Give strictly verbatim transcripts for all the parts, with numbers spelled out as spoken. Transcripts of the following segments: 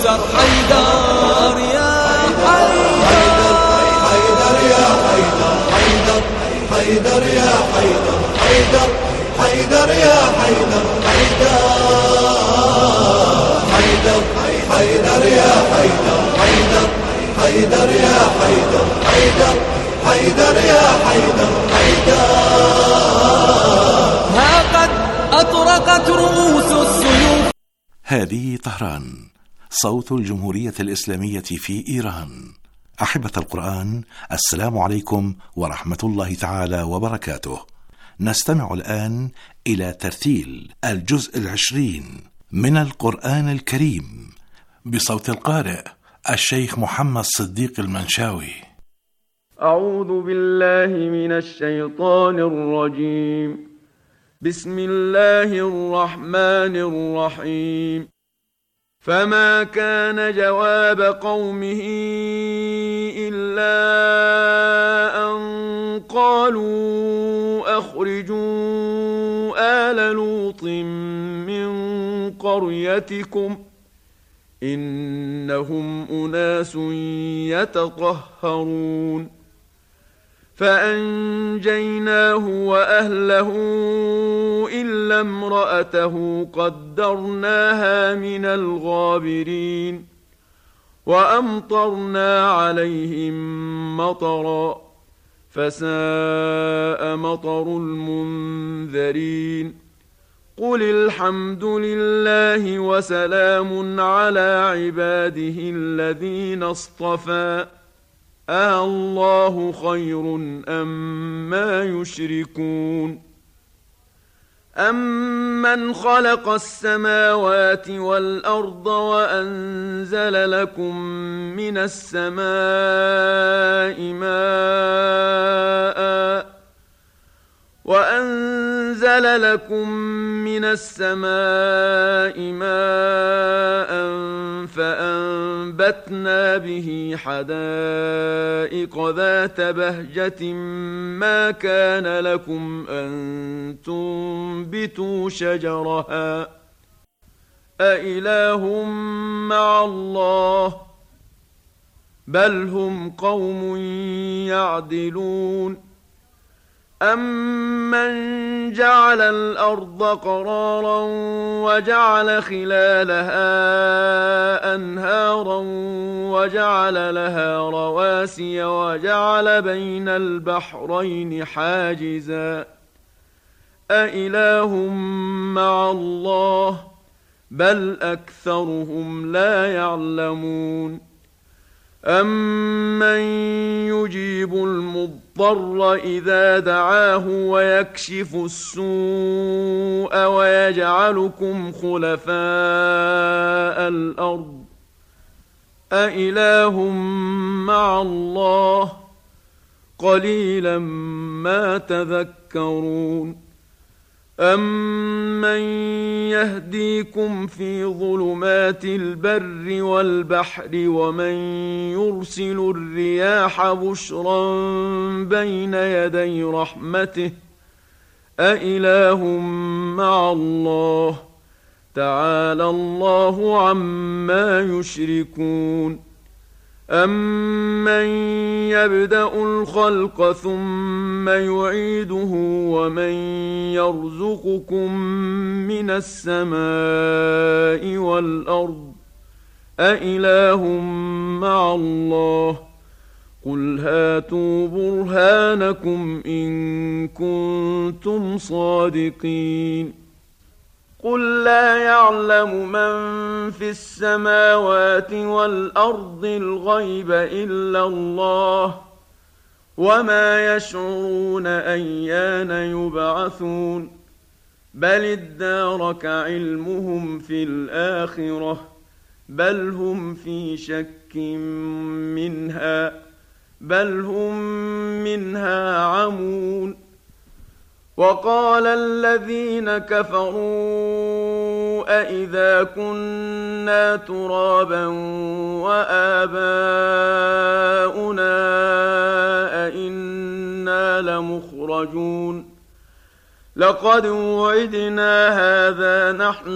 يكسر. حيدر يا حيدر، حيدر يا حيدر، حيدر حيدر يا حيدر، حيدر حيدر يا حيدر، حيدر حيدر حيدر يا حيدر، حيدر حيدر يا حيدر، حيدر حيدر يا حيدر، حيدر. ها قد أطرقت رؤوس السيوف. هذه طهران، صوت الجمهورية الإسلامية في إيران. أحبة القرآن، السلام عليكم ورحمة الله تعالى وبركاته. نستمع الآن إلى ترتيل الجزء العشرين من القرآن الكريم بصوت القارئ الشيخ محمد صديق المنشاوي. أعوذ بالله من الشيطان الرجيم. بسم الله الرحمن الرحيم. فما كان جواب قومه إلا أن قالوا أخرجوا آل لوط من قريتكم إنهم أناس يتطهرون. فأنجيناه وأهله إلا امرأته قدرناها من الغابرين. وأمطرنا عليهم مطرا فساء مطر المنذرين. قل الحمد لله وسلام على عباده الذين اصطفى آه الله خير أم ما يشركون. أمن خلق السماوات والأرض وأنزل لكم من السماء ماء وأنزل لكم من السماء ماء فأنبتنا به حدائق ذات بهجة ما كان لكم أن تنبتوا شجرها أإله مع الله بل هم قوم يعدلون. أمن جعل الأرض قرارا وجعل خلالها أنهارا وجعل لها رواسي وجعل بين البحرين حاجزا أإله مع الله بل أكثرهم لا يعلمون. أمن يجيب المضطر إذا دعاه ويكشف السوء ويجعلكم خلفاء الأرض أإله مع الله قليلا ما تذكرون. أمن يهديكم في ظلمات البر والبحر ومن يرسل الرياح بشرا بين يدي رحمته أإله مع الله تعالى الله عما يشركون. أمن يبدأ الخلق ثم يعيده ومن يرزقكم من السماء والأرض أإله مع الله قل هاتوا برهانكم إن كنتم صادقين. قل لا يعلم من في السماوات والأرض الغيب إلا الله وما يشعرون أيان يبعثون بل ادارك علمهم في الآخرة بل هم في شك منها بل هم منها عمون. وقال الذين كفروا أإذا كنا ترابا وآباؤنا أإنا لمخرجون لقد وعدنا هذا نحن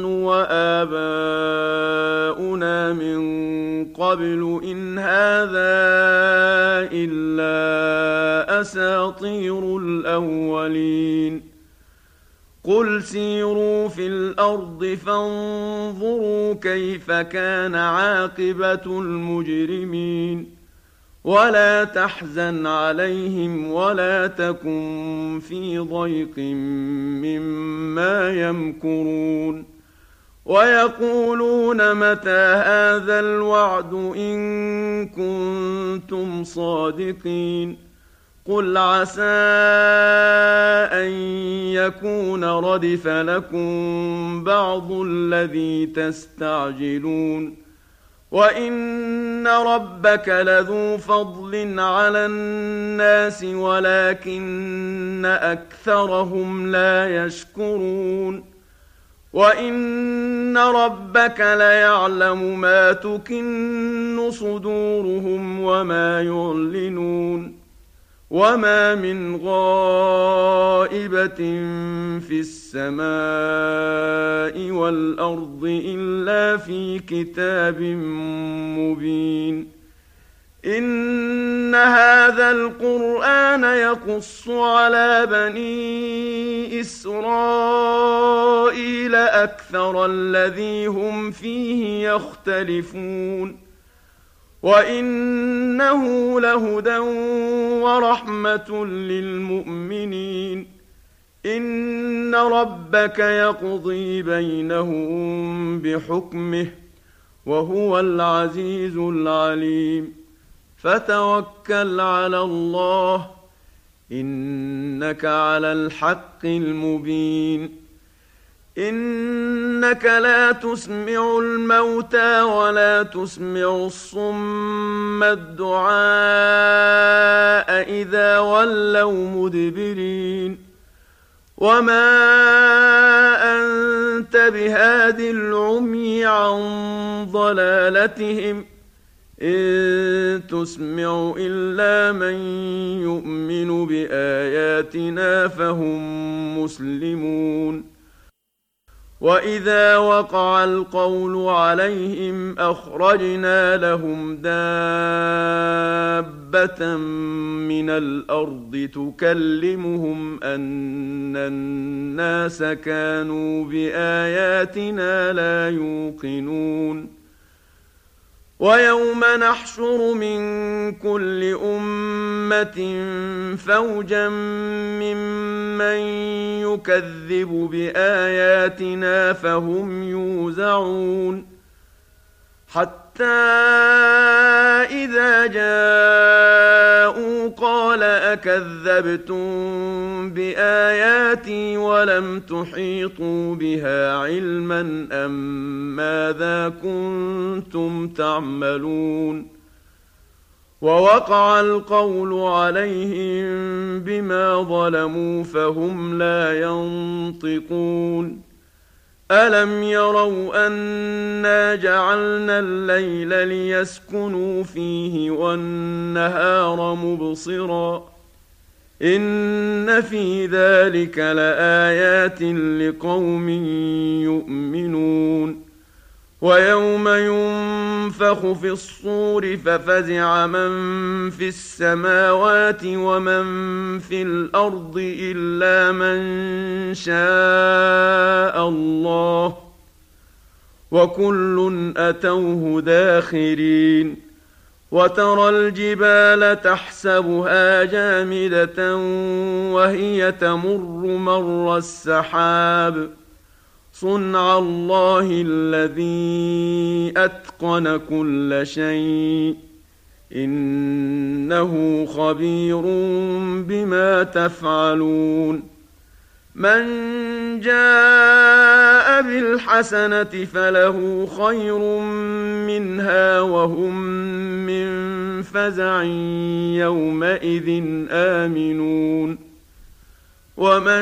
وآباؤنا من قبل إن هذا إلا أساطير الأولين قل سيروا في الأرض فانظروا كيف كان عاقبة المجرمين ولا تحزن عليهم ولا تكن في ضيق مما يمكرون ويقولون متى هذا الوعد إن كنتم صادقين قل عسى أن يكون ردف لكم بعض الذي تستعجلون وإن ربك لذو فضل على الناس ولكن أكثرهم لا يشكرون وإن ربك ليعلم ما تكن صدورهم وما يعلنون وما من غائبة في السماء والأرض إلا في كتاب مبين إن هذا القرآن يقص على بني إسرائيل أكثر الذي هم فيه يختلفون وإنه لهدى ورحمة للمؤمنين إن ربك يقضي بينهم بحكمه وهو العزيز العليم فتوكل على الله إنك على الحق المبين إنك لا تسمع الموتى ولا تسمع الصم الدعاء إذا ولوا مدبرين وما أنت بهاد العمي عن ضلالتهم إن تسمع إلا من يؤمن بآياتنا فهم مسلمون وإذا وقع القول عليهم أخرجنا لهم دابة من الأرض تكلمهم أن الناس كانوا بآياتنا لا يوقنون ويوم نحشر من كل أمة فوجا ممن يكذب بآياتنا فهم يوزعون حتى إذا جاءوا قال أكذبتم بآياتي ولم تحيطوا بها علما أم ماذا كنتم تعملون ووقع القول عليهم بما ظلموا فهم لا ينطقون ألم يروا أنا جعلنا الليل ليسكنوا فيه والنهار مبصرا إن في ذلك لآيات لقوم يؤمنون ويوم ينفخ في الصور ففزع من في السماوات ومن في الأرض إلا من شاء الله وكل أتوه داخرين وترى الجبال تحسبها جامدة وهي تمر مر السحاب صنع الله الذي أتقن كل شيء إنه خبير بما تفعلون من جاء بالحسنة فله خير منها وهم من فزع يومئذ آمنون ومن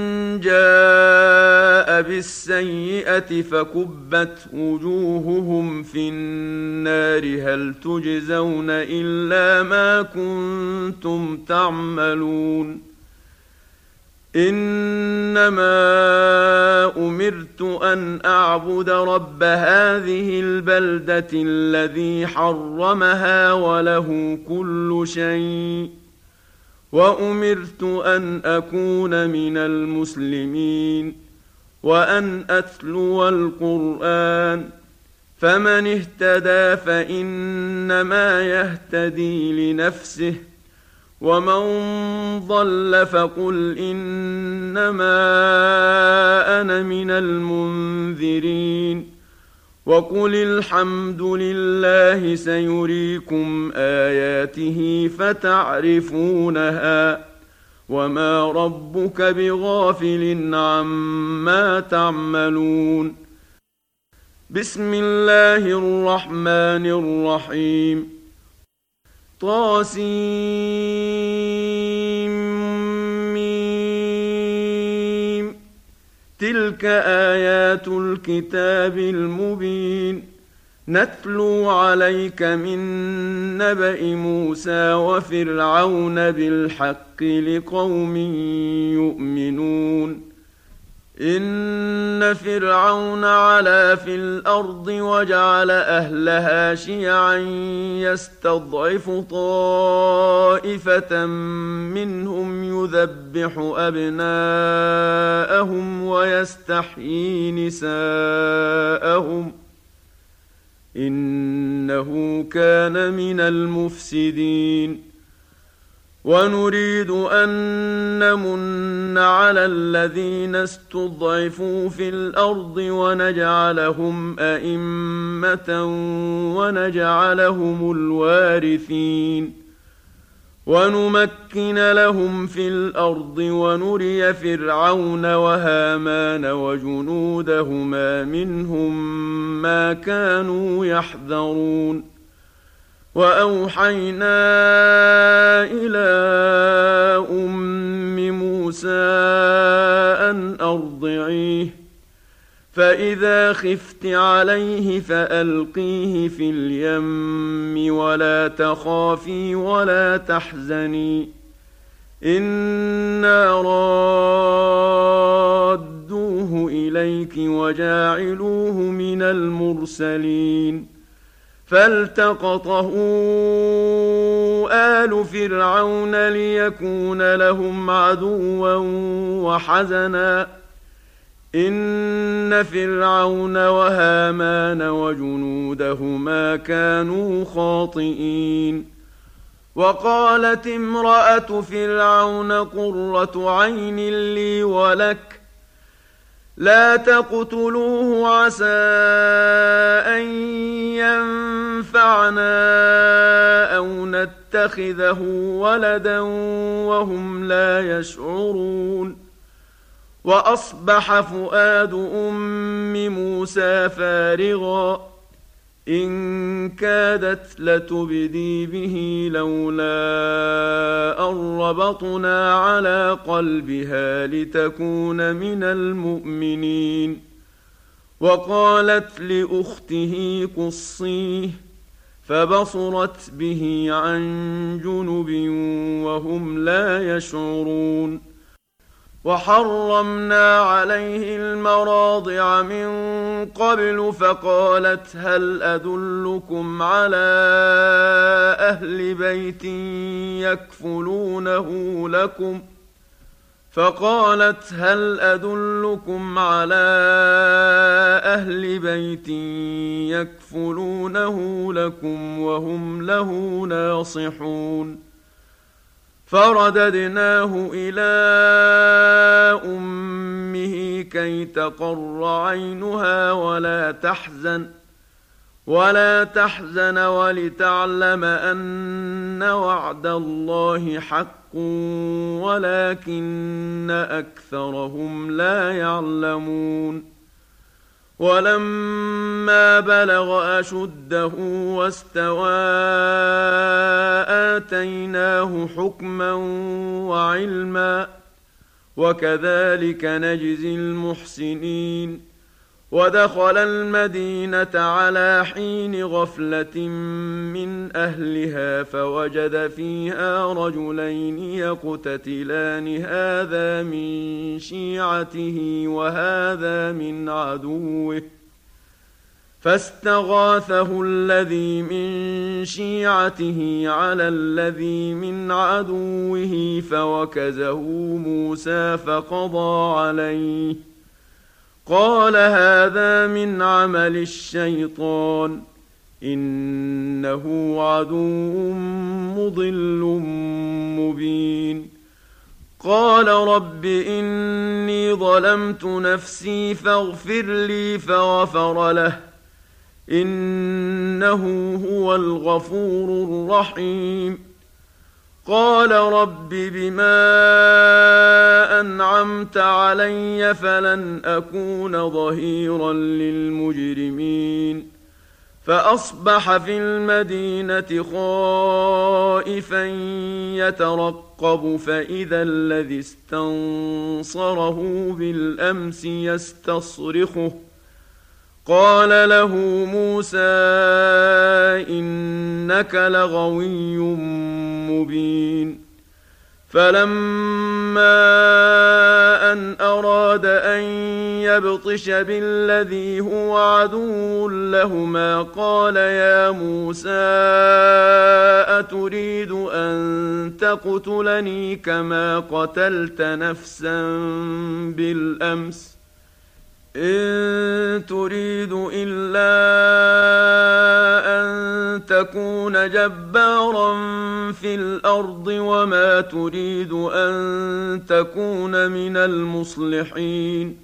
جاء بالسيئة فكبت وجوههم في النار هل تجزون إلا ما كنتم تعملون إنما أمرت أن أعبد رب هذه البلدة الذي حرمها وله كل شيء وأمرت أن أكون من المسلمين وأن أتلو القرآن فمن اهتدى فإنما يهتدي لنفسه ومن ضل فقل إنما أنا من المنذرين وقل الحمد لله سيريكم آياته فتعرفونها وما ربك بغافل عما تعملون. بسم الله الرحمن الرحيم. طاسيم تلك آيات الكتاب المبين نتلو عليك من نبأ موسى وفرعون بالحق لقوم يؤمنون. إن فرعون علا في الأرض وجعل أهلها شيعا يستضعف طائفة منهم يذبح أبناءهم ويستحيي نساءهم إنه كان من المفسدين. ونريد أن نمن على الذين استضعفوا في الأرض ونجعلهم أئمة ونجعلهم الوارثين ونمكن لهم في الأرض ونري فرعون وهامان وجنودهما منهم ما كانوا يحذرون. وأوحينا إلى أم موسى أن أرضعيه فإذا خفت عليه فألقيه في اليم ولا تخافي ولا تحزني إنا رادوه إليك وجاعلوه من المرسلين. فالتقطه آل فرعون ليكون لهم عدوا وحزنا إن فرعون وهامان وجنودهما كانوا خاطئين. وقالت امرأة فرعون قرة عين لي ولك لا تقتلوه عسى أن ينفعنا أو نتخذه ولدا وهم لا يشعرون. وأصبح فؤاد أم موسى فارغا إن كادت لتبدي به لولا أن ربطنا على قلبها لتكون من المؤمنين. وقالت لأخته قصيه فبصرت به عن جنب وهم لا يشعرون. وحرمنا عليه المراضع من قبل فقالت هل أدلكم على أهل بيت يكفلونه لكم فقالت هل أدلكم على أهل بيت يكفلونه لكم وهم له ناصحون. فرددناه إلى أمه كي تقر عينها ولا تحزن ولا تحزن ولتعلم أن وعد الله حق ولكن أكثرهم لا يعلمون. ولما بلغ أشده واستوى آتيناه حكما وعلما وكذلك نجزي المحسنين. ودخل المدينة على حين غفلة من أهلها فوجد فيها رجلين يقتتلان هذا من شيعته وهذا من عدوه فاستغاثه الذي من شيعته على الذي من عدوه فوكزه موسى فقضى عليه قال هذا من عمل الشيطان إنه عدو مضل مبين قال رب إني ظلمت نفسي فاغفر لي فغفر له إنه هو الغفور الرحيم قال رب بما أنعمت علي فلن أكون ظهيرا للمجرمين فأصبح في المدينة خائفا يترقب فإذا الذي استنصره بالأمس يستصرخه قال له موسى إنك لغوي مبين فلما أن أراد أن يبطش بالذي هو عدو لهما قال يا موسى أتريد أن تقتلني كما قتلت نفسا بالأمس إن تريد إلا أن تكون جبارا في الأرض وما تريد أن تكون من المصلحين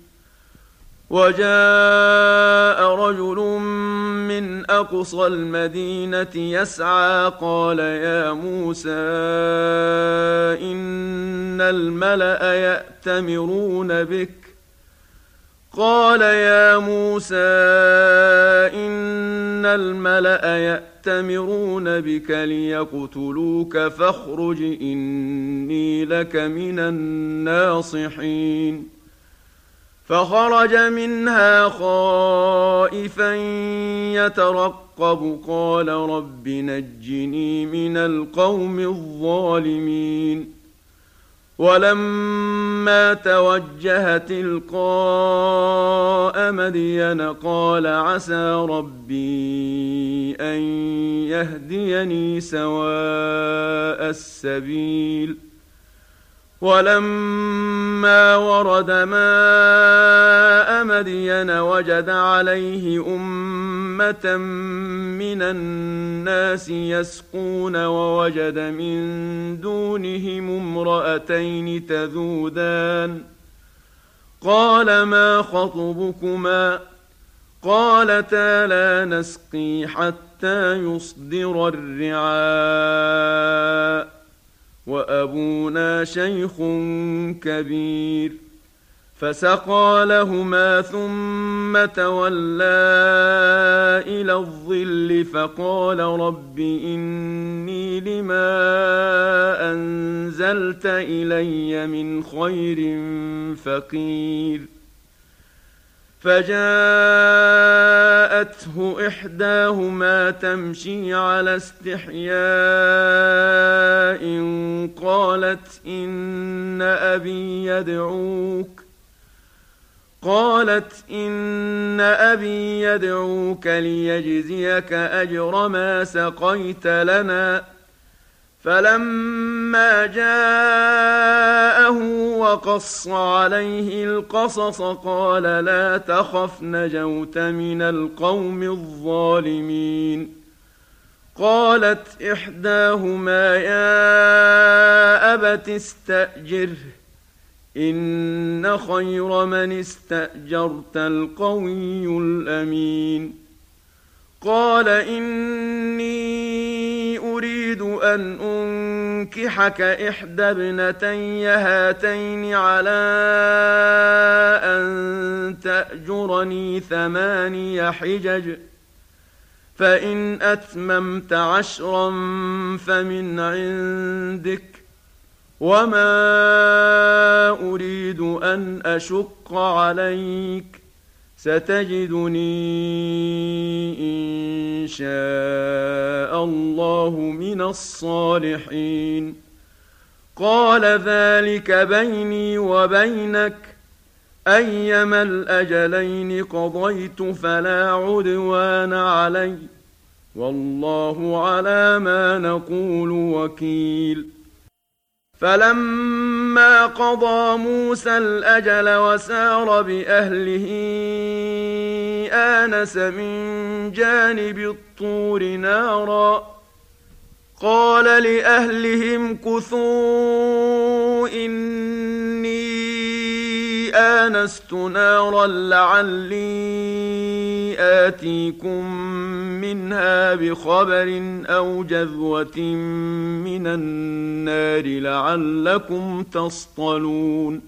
وجاء رجل من أقصى المدينة يسعى قال يا موسى إن الملأ يأتمرون بك قال يا موسى إن الملأ يأتمرون بك ليقتلوك فاخرج إني لك من الناصحين فخرج منها خائفا يترقب قال رب نجني من القوم الظالمين ولما توجه تلقاء مدين قال عسى ربي أن يهديني سواء السبيل ولما ورد ماء مدين وجد عليه أمة من الناس يسقون ووجد من دونهم امرأتين تذودان قال ما خطبكما قالتا لا نسقي حتى يصدر الرعاء وأبونا شيخ كبير فسقى لهما ثم تولى إلى الظل فقال رب إني لما أنزلت إلي من خير فقير فجاءته إحداهما تمشي على استحياء قالت إن أبي يدعوك قالت إن أبي يدعوك ليجزيك أجر ما سقيت لنا فلما جاءه وقص عليه القصص قال لا تخف نجوت من القوم الظالمين قالت إحداهما يا أبت استأجره إن خير من استأجرت القوي الأمين قال إني أريد أن أنكحك إحدى ابنتي هاتين على أن تأجرني ثماني حجج فإن أتممت عشرا فمن عندك وما أريد أن أشق عليك ستجدني إن شاء الله من الصالحين. قال ذلك بيني وبينك أيما الأجلين قضيت فلا عدوان علي والله على ما نقول وكيل. فلما قضى موسى الأجل وسار بأهله آنس من جانب الطور نارا قال لأهلهم كثوا إني آنست نارا لعلي آتيكم منها بخبر أو جذوة من النار لعلكم تصطلون.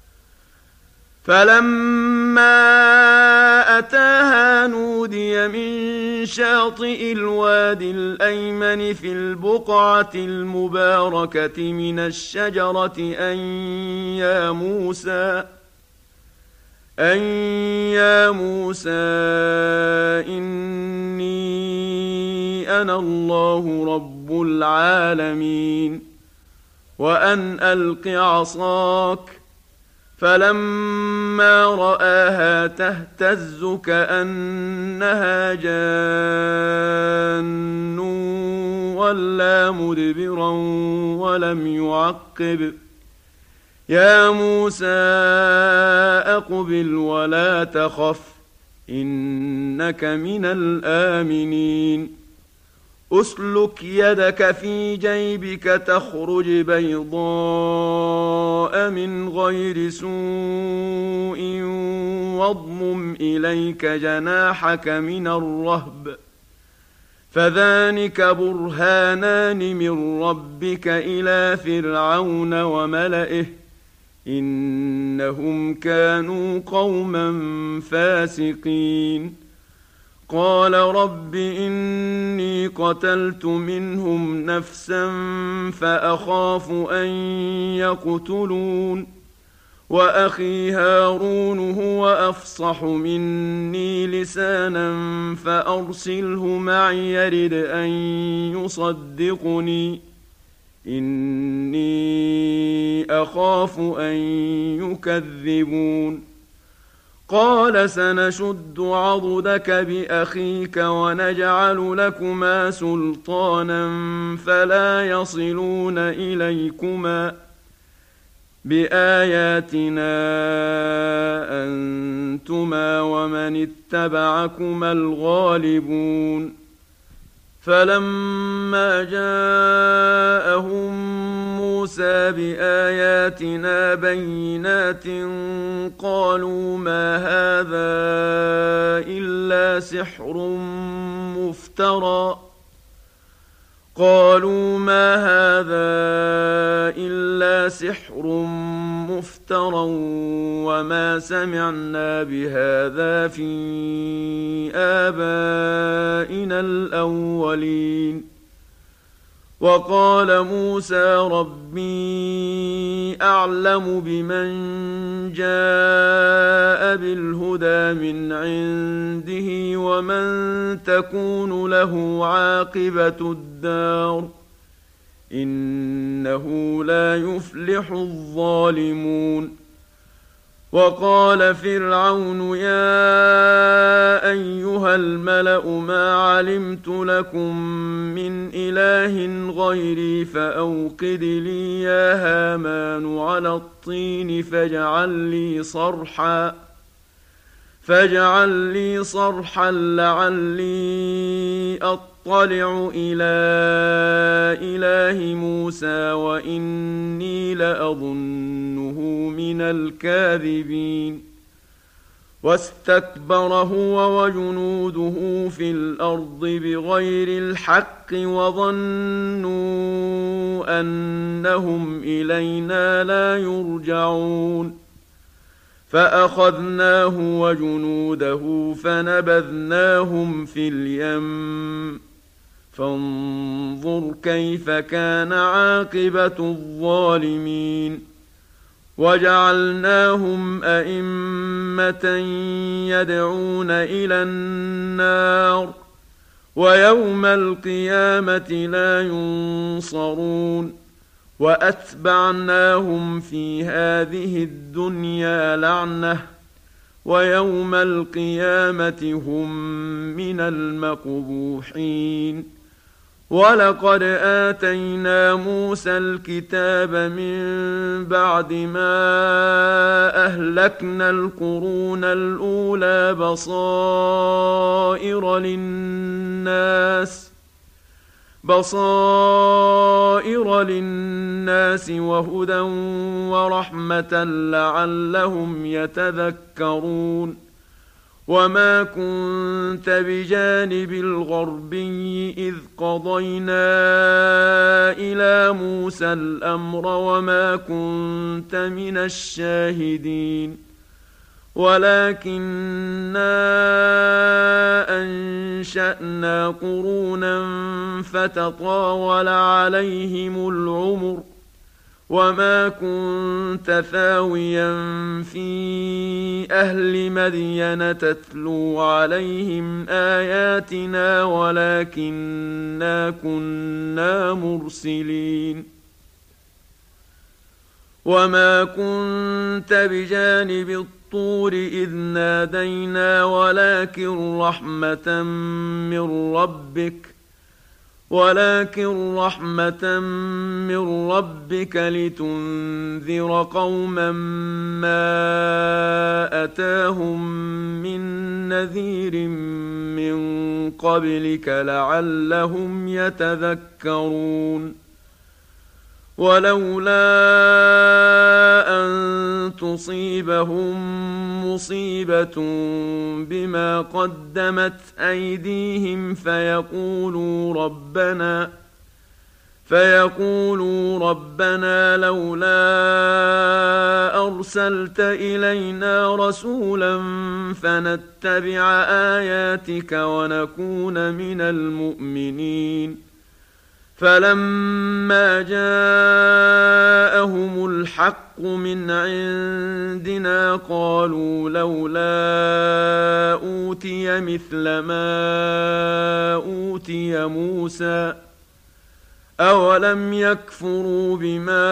فلما أتاها نودي من شاطئ الوادي الأيمن في البقعة المباركة من الشجرة أن يا موسى أن يا موسى إني أنا الله رب العالمين وأن ألق عصاك. فلما رآها تهتز كأنها جان ولا مدبرا ولم يعقب. يا موسى أقبل ولا تخف إنك من الآمنين. أسلك يدك في جيبك تخرج بيضاء من غير سوء واضمم إليك جناحك من الرهب فذلك برهانان من ربك إلى فرعون وملئه إنهم كانوا قوما فاسقين. قال رب إني قتلت منهم نفسا فأخاف أن يقتلون وأخي هارون هو أفصح مني لسانا فأرسله معي يرد أن يصدقني إني أخاف أن يكذبون. قال سنشد عضدك بأخيك ونجعل لكما سلطانا فلا يصلون إليكما بآياتنا أنتما ومن اتبعكما الغالبون. فلما جاءهم موسى بآياتنا بينات قالوا ما هذا إلا سحر مفترى قالوا ما هذا إلا سحر مفترى وما سمعنا بهذا في آبائنا الأولين. وقال موسى ربي أعلم بمن جاء بالهدى من عنده ومن تكون له عاقبة الدار إنه لا يفلح الظالمون. وقال فرعون يا أيها الملأ ما علمت لكم من إله غيري فأوقد لي يا هامان على الطين فاجعل لي صرحا فاجعل لي صرحا لعلي أطلع إلى إله موسى وإني لأظنه من الكاذبين. واستكبر هو وجنوده في الأرض بغير الحق وظنوا أنهم إلينا لا يرجعون. فأخذناه وجنوده فنبذناهم في اليم فانظر كيف كان عاقبة الظالمين. وجعلناهم أئمة يدعون إلى النار ويوم القيامة لا ينصرون وأتبعناهم في هذه الدنيا لعنة ويوم القيامة هم من المقبوحين ولقد آتينا موسى الكتاب من بعد ما أهلكنا القرون الأولى بصائر للناس بصائر للناس وهدى ورحمة لعلهم يتذكرون وما كنت بجانب الغربي إذ قضينا إلى موسى الأمر وما كنت من الشاهدين ولكننا أنشأنا قرونا فتطاول عليهم العمر وما كنت ثاويا في أهل مدين تتلو عليهم آياتنا ولكننا كنا مرسلين وما كنت بجانب الطور إذ نادينا ولكن رحمة من ربك ولكن رحمة من ربك لتنذر قوما ما أتاهم من نذير من قبلك لعلهم يتذكرون ولولا أن تصيبهم مصيبة بما قدمت أيديهم فيقولوا ربنا فيقولوا ربنا لولا أرسلت إلينا رسولا فنتبع آياتك ونكون من المؤمنين فلما جاءهم الحق من عندنا قالوا لولا أوتي مثل ما أوتي موسى أولم يكفروا بما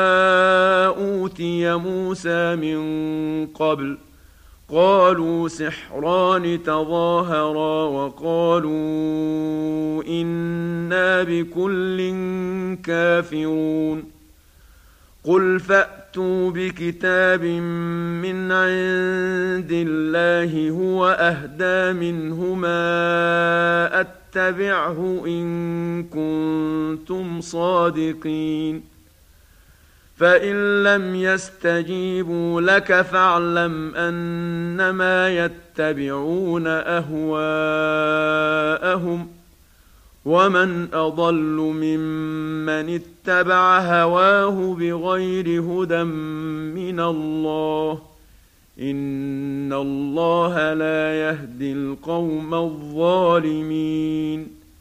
أوتي موسى من قبل قالوا سحران تظاهرا وقالوا إنا بكل كافرون قل فأتوا بكتاب من عند الله هو أهدى منهما أتبعه إن كنتم صادقين فإن لم يستجيبوا لك فاعلم أنما يتبعون أهواءهم ومن أضل ممن اتبع هواه بغير هدى من الله إن الله لا يهدي القوم الظالمين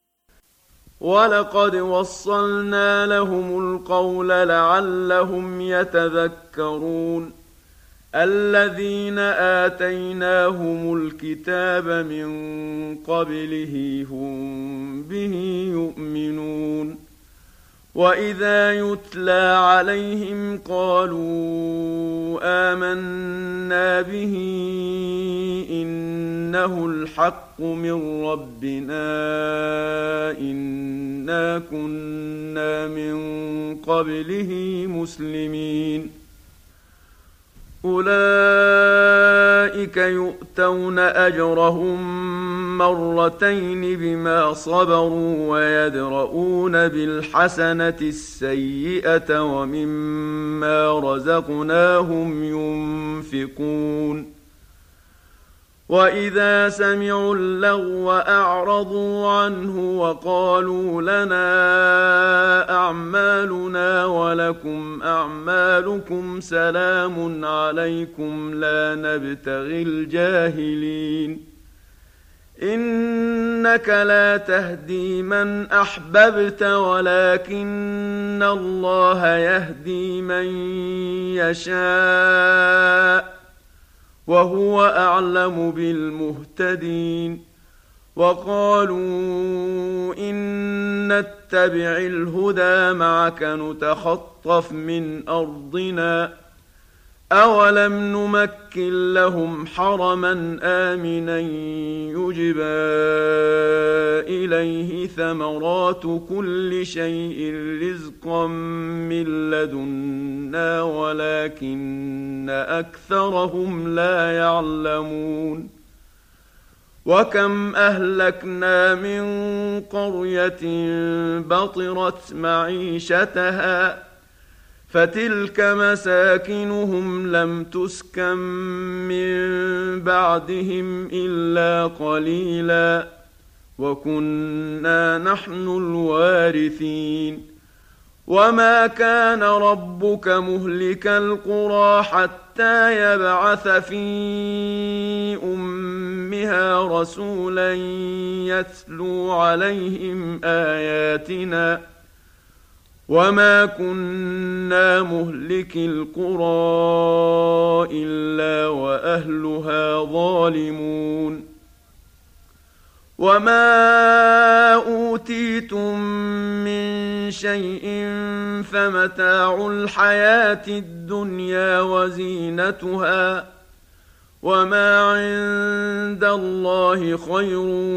ولقد وصلنا لهم القول لعلهم يتذكرون الذين آتيناهم الكتاب من قبله هم به يؤمنون وإذا يتلى عليهم قالوا آمنا به إنه الحق من ربنا إنا كنا من قبله مسلمين أولئك يؤتون أجرهم مرتين بما صبروا ويدرؤون بالحسنة السيئة ومما رزقناهم ينفقون وإذا سمعوا اللغو أعرضوا عنه وقالوا لنا أعمالنا ولكم أعمالكم سلام عليكم لا نبتغي الجاهلين إنك لا تهدي من أحببت ولكن الله يهدي من يشاء وهو أعلم بالمهتدين. وقالوا إن نتبع الهدى معك نتخطف من أرضنا أولم نمكن لهم حرما آمنا يجبى إليه ثمرات كل شيء رزقا من لدنا ولكن أكثرهم لا يعلمون. وكم أهلكنا من قرية بطرت معيشتها فتلك مساكنهم لم تسكن من بعدهم إلا قليلا وكنا نحن الوارثين. وما كان ربك مهلك القرى حتى يبعث في أمها رسولا يتلو عليهم آياتنا وما كنا مهلك القرى إلا وأهلها ظالمون. وما أوتيتم من شيء فمتاع الحياة الدنيا وزينتها وما عند الله خير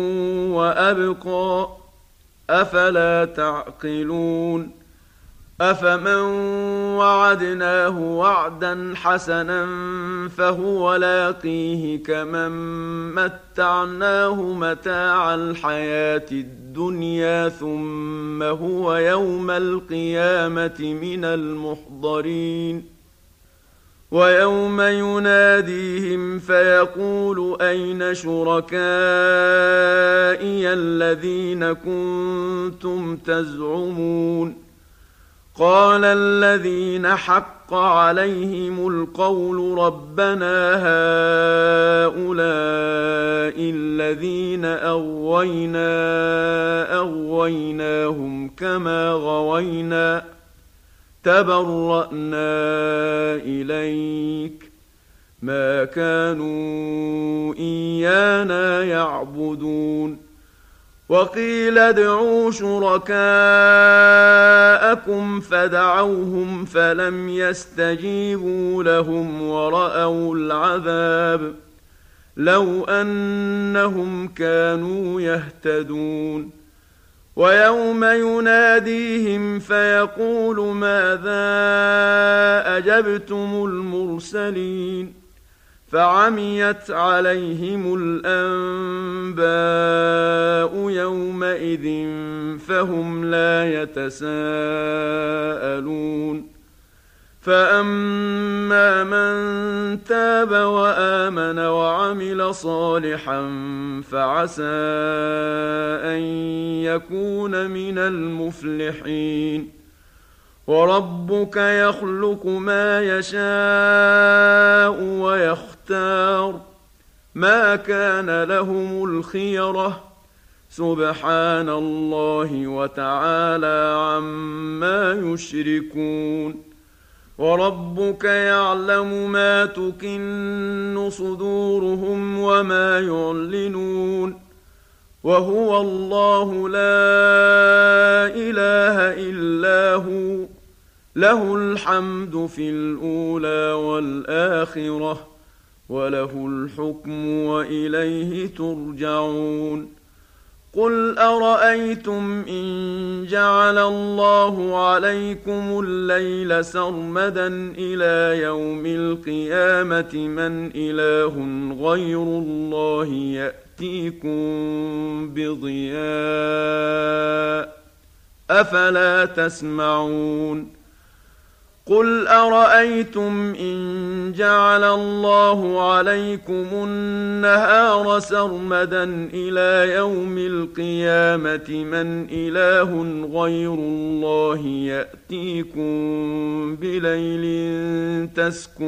وأبقى أفلا تعقلون. أفمن وعدناه وعدا حسنا فهو لاقيه كمن متعناه متاع الحياة الدنيا ثم هو يوم القيامة من المحضرين. ويوم يناديهم فيقول أين شركائي الذين كنتم تزعمون قال الذين حق عليهم القول ربنا هؤلاء الذين أغوينا أغويناهم كما غوينا تبرأنا إليك ما كانوا إيانا يعبدون. وقيل ادعوا شركاءكم فدعوهم فلم يستجيبوا لهم ورأوا العذاب لو أنهم كانوا يهتدون. ويوم يناديهم فيقول ماذا أجبتم المرسلين فعميت عليهم الأنباء يومئذ فهم لا يتساءلون. فأما من تاب وآمن وعمل صالحا فعسى أن يكون من المفلحين. وربك يخلق ما يشاء ويختار ما كان لهم الخيرة سبحان الله وتعالى عما يشركون. وربك يعلم ما تكن صدورهم وما يعلنون وهو الله لا إله إلا هو له الحمد في الأولى والآخرة وله الحكم وإليه ترجعون. قل أرأيتم إن جعل الله عليكم الليل سرمدا إلى يوم القيامة من إله غير الله يأتيكم بضياء أفلا تسمعون. قل أرأيتم إن جعل الله عليكم النهار سرمدا إلى يوم القيامة من إله غير الله يأتيكم بليل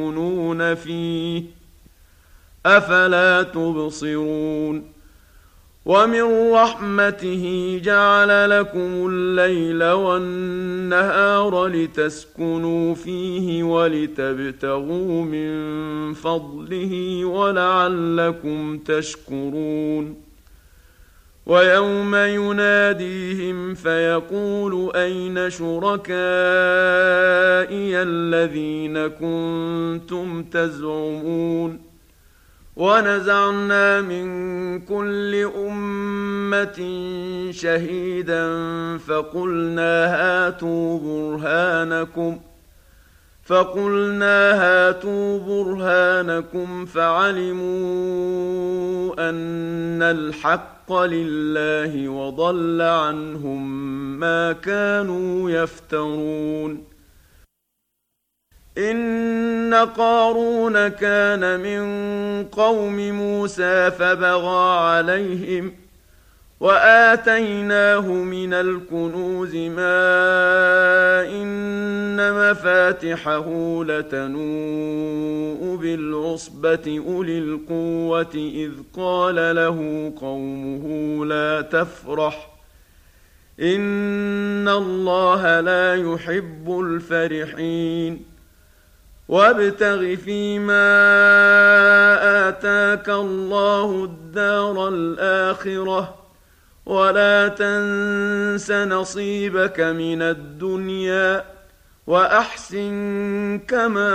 تسكنون فيه أفلا تبصرون. ومن رحمته جعل لكم الليل والنهار لتسكنوا فيه ولتبتغوا من فضله ولعلكم تشكرون ويوم يناديهم فيقول أين شركائي الذين كنتم تزعمون ونزعنا من كل أمة شهيدا فقلنا هاتوا برهانكم فقلنا هاتوا برهانكم فعلموا أن الحق لله وضل عنهم ما كانوا يفترون إن قارون كان من قوم موسى فبغى عليهم وآتيناه من الكنوز ما إن مفاتحه لتنوء بالعصبة أولي القوة إذ قال له قومه لا تفرح إن الله لا يحب الفرحين وابتغ فيما آتاك الله الدار الآخرة ولا تنس نصيبك من الدنيا وأحسن كما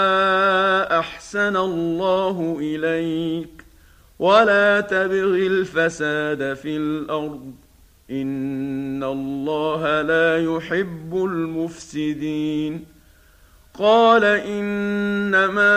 أحسن الله إليك ولا تبغ الفساد في الأرض إن الله لا يحب المفسدين قال إنما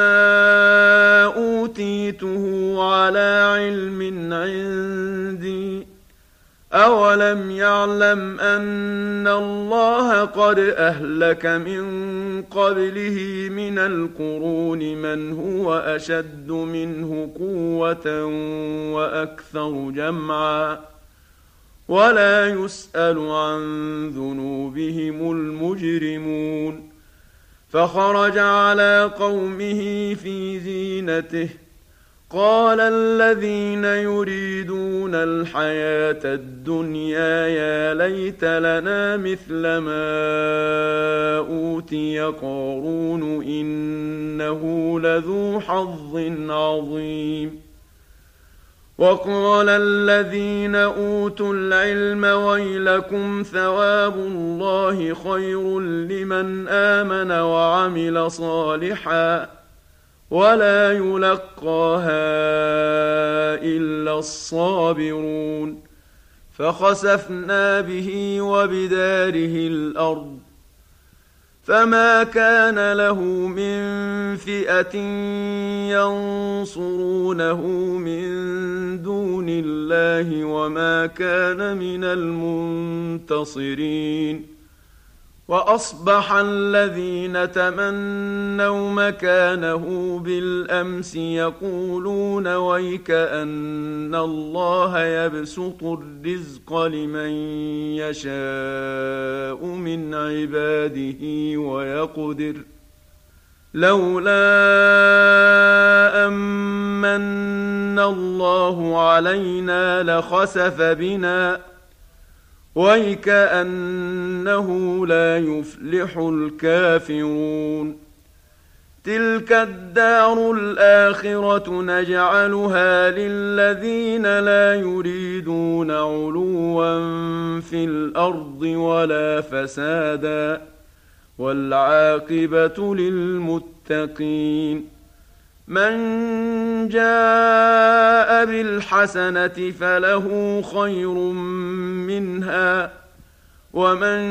أوتيته على علم عندي أولم يعلم أن الله قد أهلك من قبله من القرون من هو أشد منه قوة وأكثر جمعا ولا يسأل عن ذنوبهم المجرمون فخرج على قومه في زينته قال الذين يريدون الحياة الدنيا يا ليت لنا مثل ما أوتي قارون إنه لذو حظ عظيم وقال الذين أوتوا العلم ويلكم ثواب الله خير لمن آمن وعمل صالحا ولا يلقاها إلا الصابرون فخسفنا به وبداره الأرض فما كان له من فئة ينصرونه من دون الله وما كان من المنتصرين وأصبح الذين تمنوا مكانه بالأمس يقولون ويك أن الله يبسط الرزق لمن يشاء من عباده ويقدر لولا أمن الله علينا لخسف بنا ويكأنه لا يفلح الكافرون تلك الدار الآخرة نجعلها للذين لا يريدون علوا في الأرض ولا فسادا والعاقبة للمتقين من جاء بالحسنة فله خير منها ومن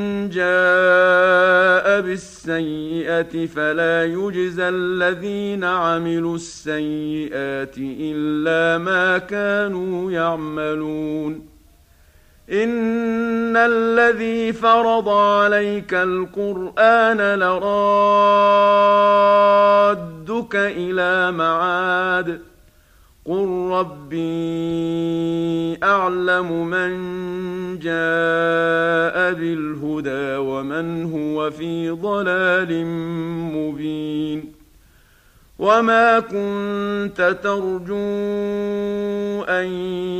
جاء بالسيئة فلا يجزى الذين عملوا السيئات إلا ما كانوا يعملون إن الذي فرض عليك القرآن لرادك إلى معاد قل ربي أعلم من جاء بالهدى ومن هو في ضلال مبين وما كنت ترجو أن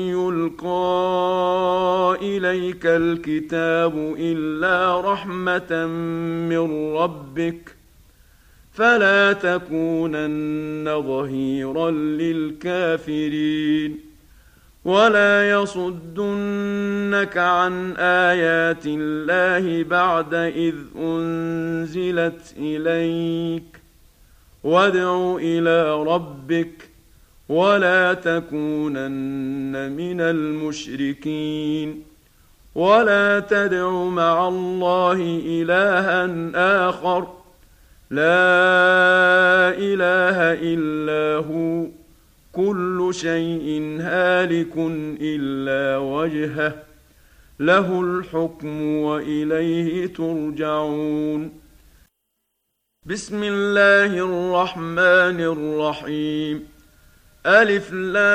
يلقى إليك الكتاب إلا رحمة من ربك فلا تكونن ظهيرا للكافرين ولا يصدنك عن آيات الله بعد إذ أنزلت إليك وادع إلى ربك ولا تكونن من المشركين ولا تدع مع الله إلها آخر لا إله إلا هو كل شيء هالك إلا وجهه له الحكم وإليه ترجعون. بسم الله الرحمن الرحيم. ألف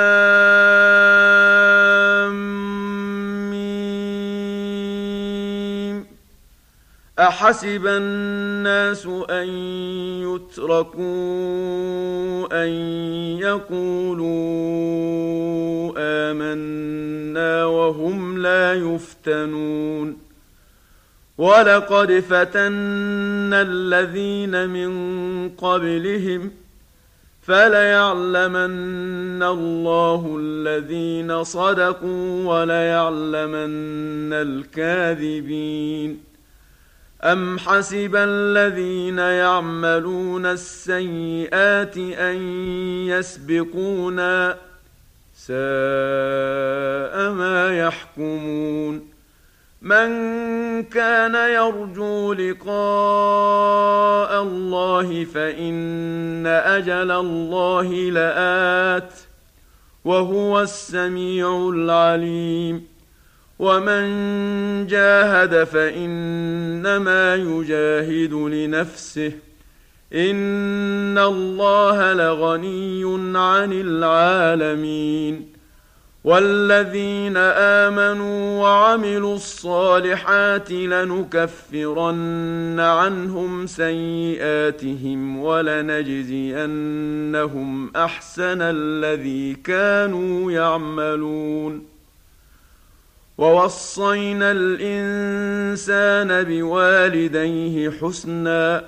لام ميم. أحسب الناس أن يتركوا أن يقولوا آمنا وهم لا يفتنون ولقد فتنا الذين من قبلهم فليعلمن الله الذين صدقوا وليعلمن الكاذبين. أم حسب الذين يعملون السيئات أن يسبقونا ساء ما يحكمون. من كان يرجو لقاء الله فإن أجل الله لآت وهو السميع العليم. ومن جاهد فإنما يجاهد لنفسه إن الله لغني عن العالمين. والذين آمنوا وعملوا الصالحات لنكفرن عنهم سيئاتهم ولنجزينهم أحسن الذي كانوا يعملون. ووصينا الإنسان بوالديه حسنا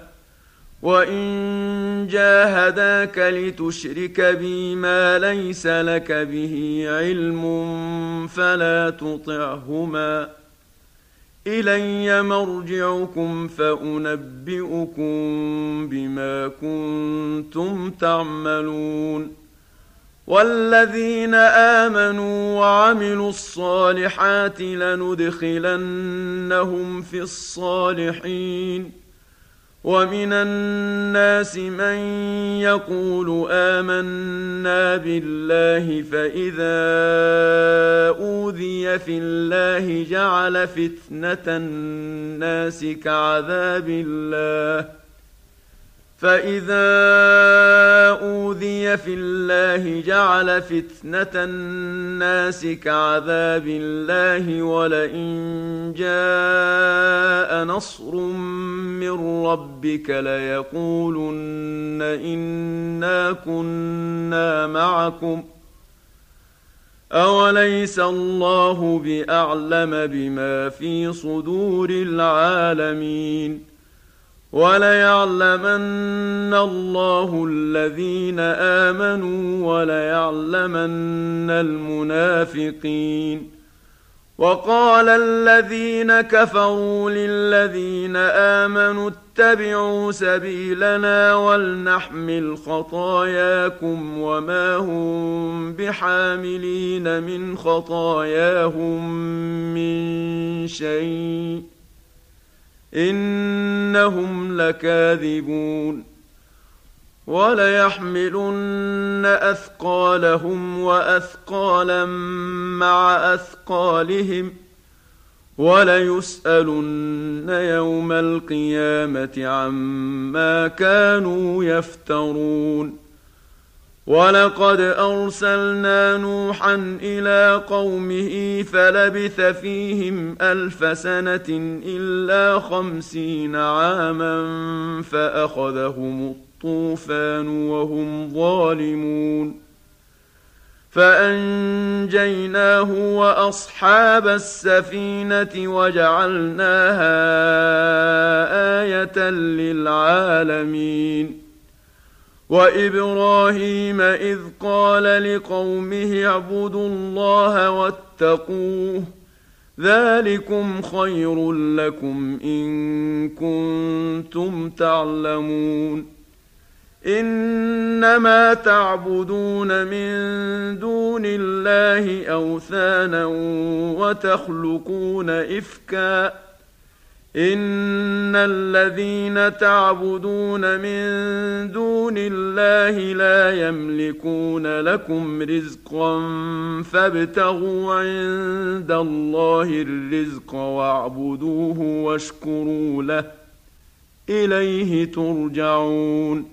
وإن جاهداك لتشرك بي ما ليس لك به علم فلا تطعهما إلي مرجعكم فأنبئكم بما كنتم تعملون. والذين آمنوا وعملوا الصالحات لندخلنهم في الصالحين. ومن الناس من يقول آمنا بالله فإذا أوذي في الله جعل فتنة الناس كعذاب الله فإذا أوذي في الله جعل فتنة الناس كعذاب الله ولئن جاء نصر من ربك ليقولن إنا كنا معكم أوليس الله بأعلم بما في صدور العالمين. وليعلمن الله الذين آمنوا وليعلمن المنافقين. وقال الذين كفروا للذين آمنوا اتبعوا سبيلنا ولنحمل خطاياكم وما هم بحاملين من خطاياهم من شيء إنهم لكاذبون. وليحملن أثقالهم وأثقالا مع أثقالهم وليسألن يوم القيامة عما كانوا يفترون. ولقد أرسلنا نوحا إلى قومه فلبث فيهم ألف سنة إلا خمسين عاما فأخذهم الطوفان وهم ظالمون فأنجيناه وأصحاب السفينة وجعلناها آية للعالمين وإبراهيم إذ قال لقومه اعبدوا الله واتقوه ذلكم خير لكم إن كنتم تعلمون إنما تعبدون من دون الله أوثانا وتخلقون إفكا إن الذين تعبدون من دون الله لا يملكون لكم رزقا فابتغوا عند الله الرزق واعبدوه واشكروا له إليه ترجعون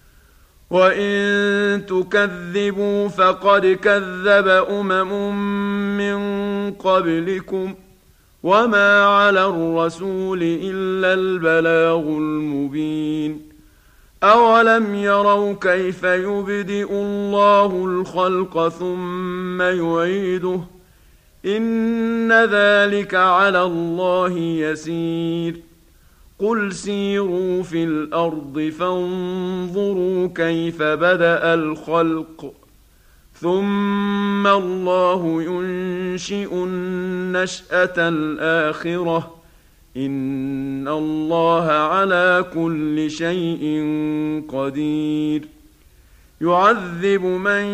وإن تكذبوا فقد كذب أمم من قبلكم وما على الرسول إلا البلاغ المبين أولم يروا كيف يبدئ الله الخلق ثم يعيده إن ذلك على الله يسير قل سيروا في الأرض فانظروا كيف بدأ الخلق ثم الله ينشئ النشأة الآخرة إن الله على كل شيء قدير يعذب من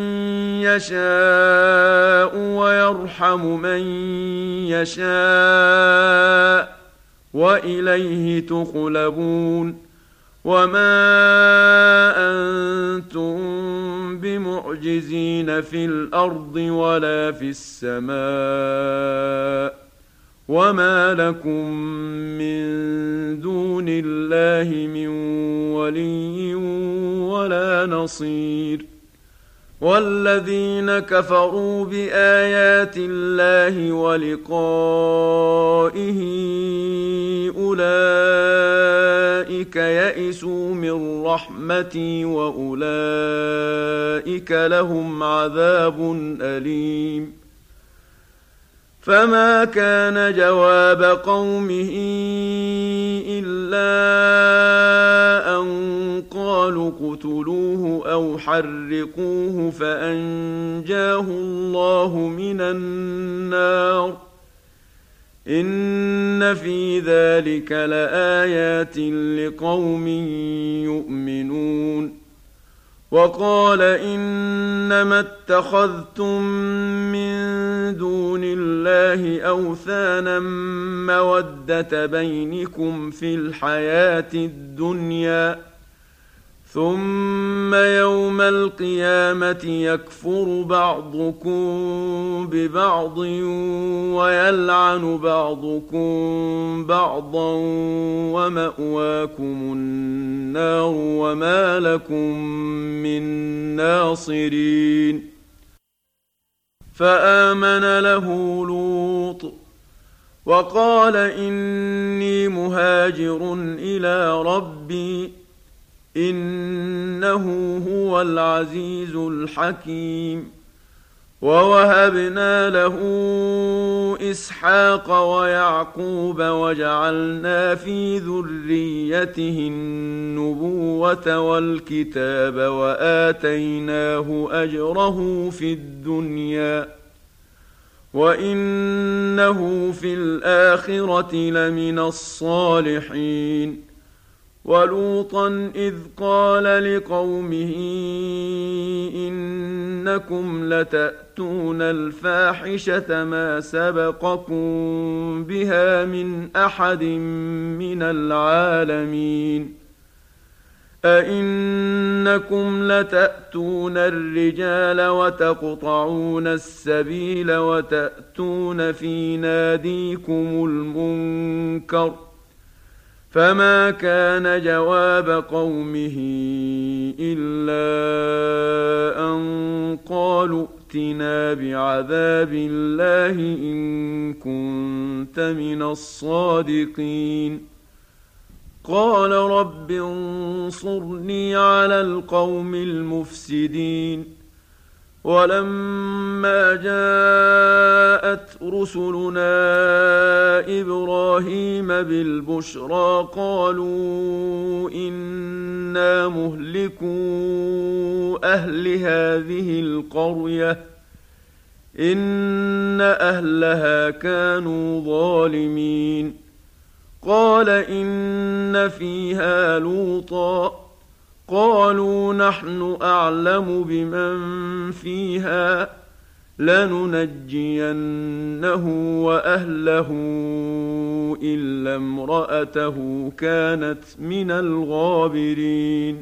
يشاء ويرحم من يشاء وإليه تقلبون وما أنتم بمعجزين في الأرض ولا في السماء وما لكم من دون الله من ولي ولا نصير والذين كفروا بآيات الله ولقائه أولئك يئسوا من رحمتي وأولئك لهم عذاب أليم فما كان جواب قومه إلا أن قالوا اقتلوه أو حرقوه فأنجاه الله من النار إن في ذلك لآيات لقوم يؤمنون وقال إنما اتخذتم من دون الله أوثانا مودة بينكم في الحياة الدنيا ثم يوم القيامة يكفر بعضكم ببعض ويلعن بعضكم بعضا ومأواكم النار وما لكم من ناصرين فآمن له لوط وقال إني مهاجر إلى ربي إنه هو العزيز الحكيم ووهبنا له إسحاق ويعقوب وجعلنا في ذريته النبوة والكتاب وآتيناه أجره في الدنيا وإنه في الآخرة لمن الصالحين ولوطا إذ قال لقومه إنكم لتأتون الفاحشة ما سبقكم بها من أحد من العالمين أئنكم لتأتون الرجال وتقطعون السبيل وتأتون في ناديكم المنكر فما كان جواب قومه إلا أن قالوا ائتنا بعذاب الله إن كنت من الصادقين. قال رب انصرني على القوم المفسدين. ولما جاءت رسلنا إبراهيم بالبشرى قالوا إنا مهلكو أهل هذه القرية إن أهلها كانوا ظالمين. قال إن فيها لوطا قالوا نحن أعلم بمن فيها لننجينه وأهله إلا امرأته كانت من الغابرين.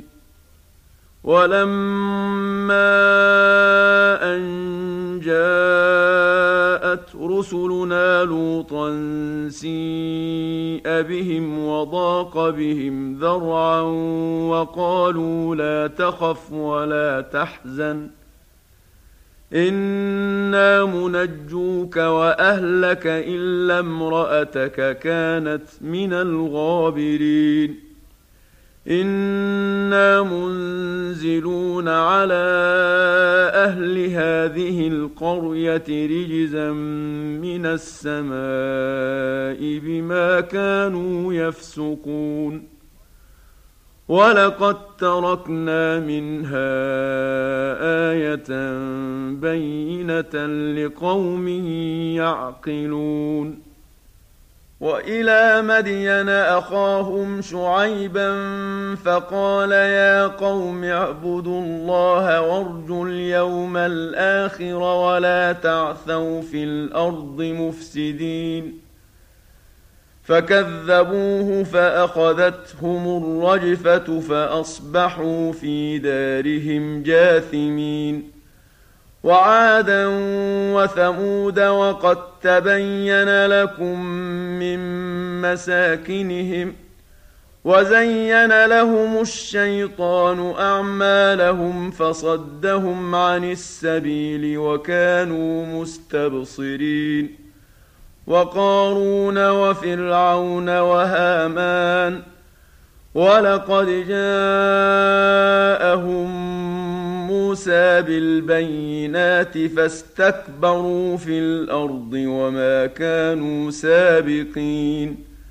ولما أن جاءت رسلنا لوطا سيء بهم وضاق بهم ذرعا وقالوا لا تخف ولا تحزن إنا منجوك وأهلك إلا امرأتك كانت من الغابرين. إنا منزلون على أهل هذه القرية رجزا من السماء بما كانوا يفسقون. ولقد تركنا منها آية بينة لقوم يعقلون. وإلى مدين أخاهم شعيبا فقال يا قوم اعبدوا الله وارجوا اليوم الآخر ولا تعثوا في الأرض مفسدين. فكذبوه فأخذتهم الرجفة فأصبحوا في دارهم جاثمين. وعادا وثمود وقد تبين لكم من مساكنهم وزين لهم الشيطان أعمالهم فصدهم عن السبيل وكانوا مستبصرين. وقارون وفرعون وهامان ولقد جاءهم موسى بالبينات فاستكبروا في الأرض وما كانوا سابقين.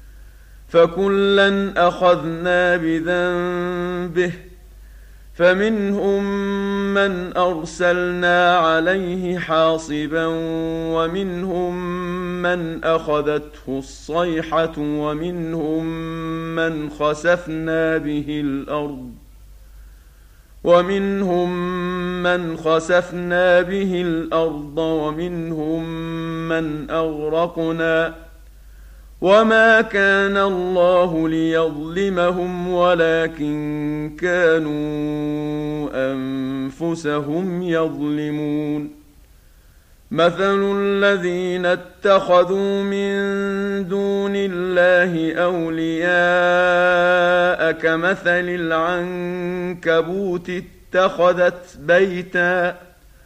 فكلا أخذنا بذنبه فمنهم من أرسلنا عليه حاصبا ومنهم من أخذته الصيحة ومنهم من خسفنا به الأرض ومنهم من خسفنا به الأرض ومنهم من أغرقنا وما كان الله ليظلمهم ولكن كانوا أنفسهم يظلمون. مثل الذين اتخذوا من دون الله أولياء كمثل العنكبوت اتخذت بيتا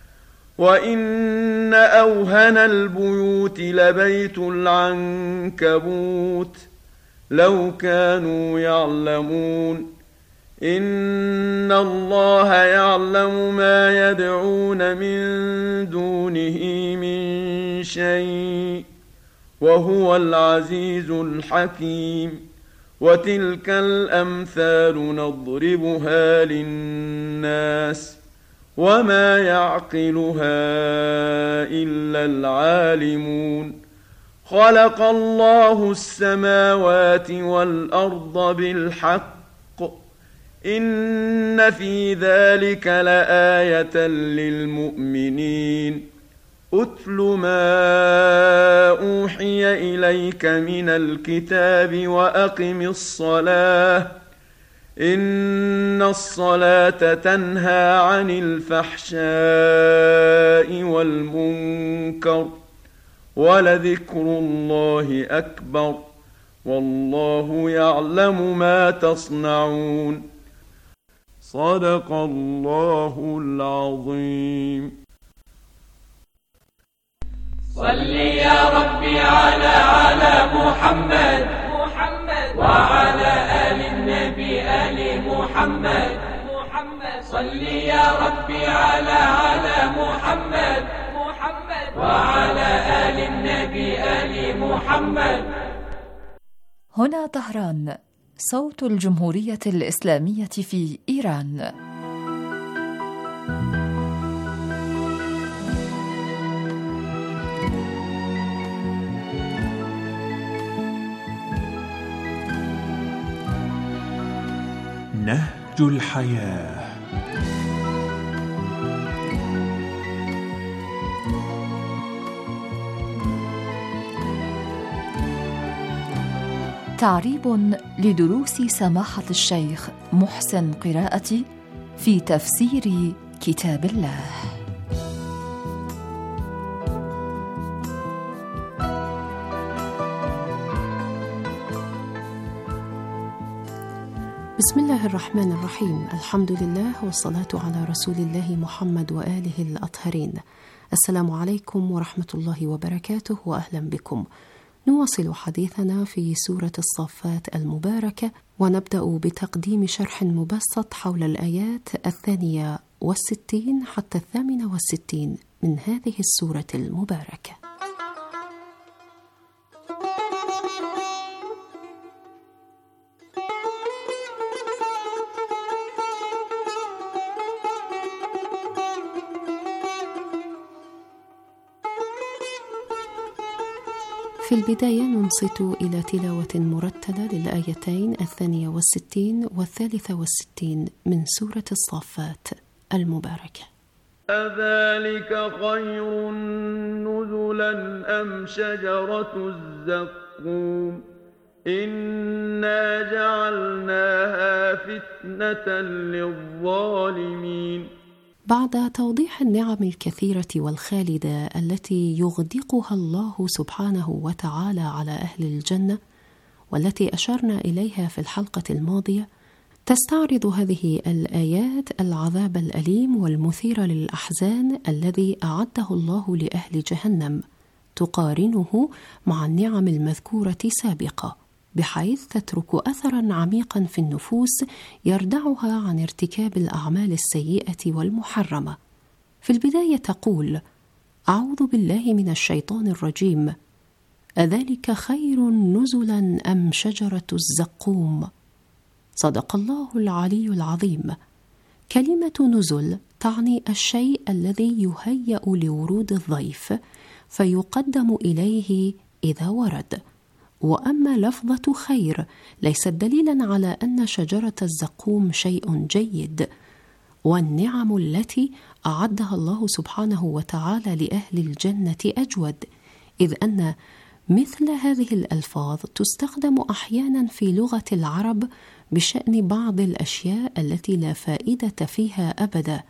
وإن أوهن البيوت لبيت العنكبوت لو كانوا يعلمون. إن الله يعلم ما يدعون من دونه من شيء وهو العزيز الحكيم. وتلك الأمثال نضربها للناس وما يعقلها إلا العالمون. خلق الله السماوات والأرض بالحق إن في ذلك لآية للمؤمنين. أتل ما أوحي إليك من الكتاب وأقم الصلاة إن الصلاة تنهى عن الفحشاء والمنكر ولذكر الله أكبر والله يعلم ما تصنعون. صدق الله العظيم. صل يا ربي على على محمد محمد وعلى آل النبي آل محمد محمد. صل يا ربي على على محمد محمد وعلى آل النبي آل محمد. هنا طهران، صوت الجمهورية الإسلامية في إيران. نهج الحياة. تعريب لدروس سماحة الشيخ محسن قراءتي في تفسير كتاب الله. بسم الله الرحمن الرحيم. الحمد لله والصلاة على رسول الله محمد وآله الأطهرين. السلام عليكم ورحمة الله وبركاته، وأهلا بكم. نواصل حديثنا في سورة الصافات المباركة، ونبدأ بتقديم شرح مبسط حول الآيات الثانية والستين حتى الثامنة والستين من هذه السورة المباركة. في البداية ننصت إلى تلاوة مرتلة للآيتين الثانية والستين والثالثة والستين من سورة الصافات المباركة. أذلك خير نزلا أم شجرة الزقوم إنا جعلناها فتنة للظالمين. بعد توضيح النعم الكثيرة والخالدة التي يغدقها الله سبحانه وتعالى على أهل الجنة، والتي أشرنا إليها في الحلقة الماضية، تستعرض هذه الآيات العذاب الأليم والمثير للأحزان الذي أعده الله لأهل جهنم، تقارنه مع النعم المذكورة سابقة، بحيث تترك أثراً عميقاً في النفوس يردعها عن ارتكاب الأعمال السيئة والمحرمة. في البداية تقول: أعوذ بالله من الشيطان الرجيم. أذلك خير نزلاً أم شجرة الزقوم؟ صدق الله العلي العظيم. كلمة نزل تعني الشيء الذي يهيأ لورود الضيف فيقدم إليه إذا ورد. وأما لفظة خير ليست دليلا على أن شجرة الزقوم شيء جيد، والنعم التي أعدها الله سبحانه وتعالى لأهل الجنة أجود، إذ أن مثل هذه الألفاظ تستخدم أحيانا في لغة العرب بشأن بعض الأشياء التي لا فائدة فيها أبدا،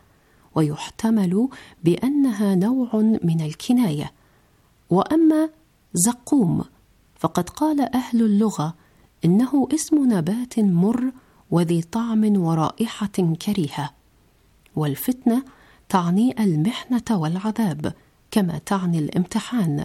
ويحتمل بأنها نوع من الكناية. وأما زقوم فقد قال أهل اللغة إنه اسم نبات مر وذي طعم ورائحة كريهة. والفتنة تعني المحنة والعذاب كما تعني الامتحان،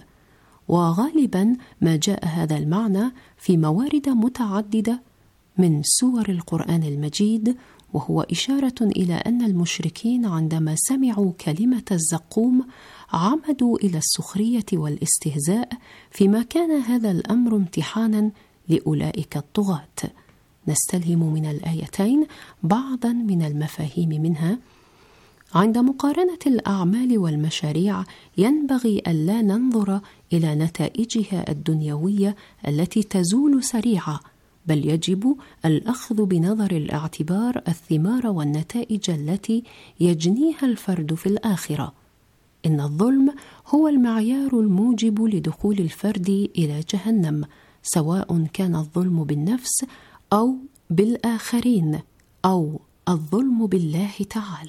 وغالبا ما جاء هذا المعنى في موارد متعددة من سور القرآن المجيد، وهو إشارة إلى أن المشركين عندما سمعوا كلمة الزقوم عمدوا إلى السخرية والاستهزاء، فيما كان هذا الأمر امتحانا لأولئك الطغاة. نستلهم من الآيتين بعضا من المفاهيم منها. عند مقارنة الأعمال والمشاريع ينبغي ألا ننظر إلى نتائجها الدنيوية التي تزول سريعة، بل يجب الأخذ بنظر الاعتبار الثمار والنتائج التي يجنيها الفرد في الآخرة. إن الظلم هو المعيار الموجب لدخول الفرد إلى جهنم، سواء كان الظلم بالنفس أو بالآخرين أو الظلم بالله تعالى.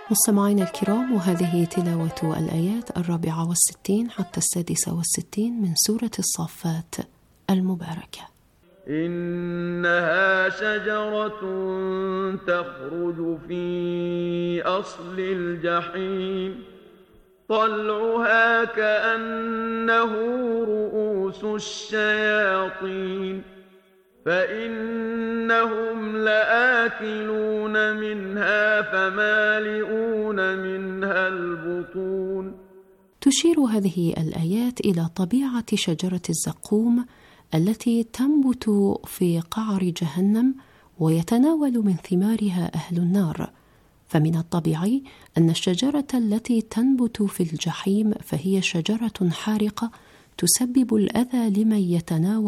مستمعينا الكرام، وهذه تلاوة الآيات الرابعة والستين حتى السادسة والستين من سورة الصافات المباركة. إنها شجرة تخرج في أصل الجحيم طلعها كأنه رؤوس الشياطين فإنهم لآكلون منها فمالئون منها البطون. تشير هذه الآيات إلى طبيعة شجرة الزقوم التي تنبت في قعر جهنم ويتناول من ثمارها أهل النار، فمن الطبيعي أن الشجرة التي تنبت في الجحيم فهي شجرة حارقة تسبب الأذى لمن يتناول